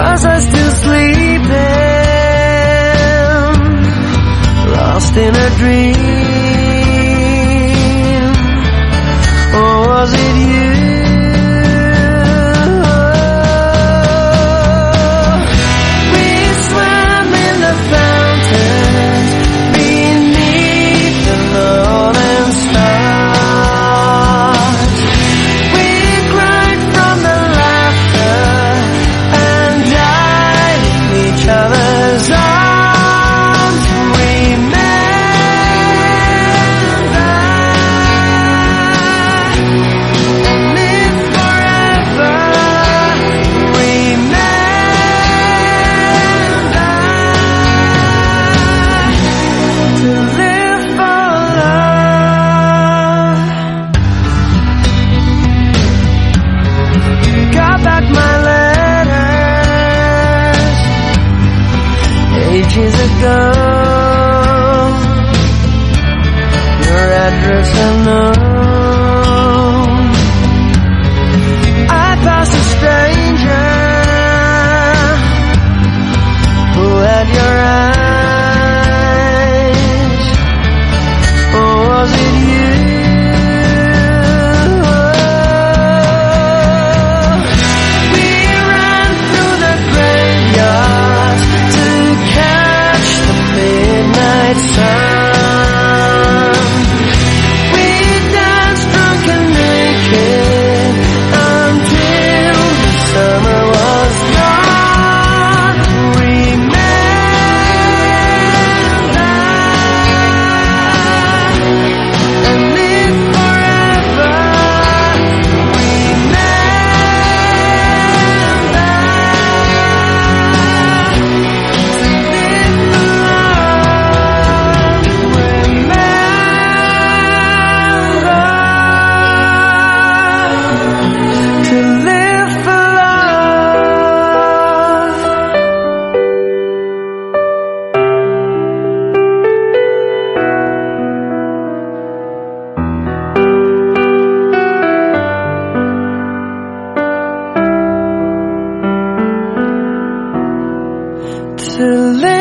Was I still sleeping, lost in a dream, or was it you? We swam in the fountains beneath the northern stars. We cried from the laughter and died in each other's arms. Remember and live forever. Remember to live for love. Got back my letters ages ago. Your address unknown. I passed a stranger who had your eyes. Or was it you? We ran through the graveyards to catch the midnight sun. We danced drunk and naked until the summer was gone. Remember and live forever. Remember to live for love. To live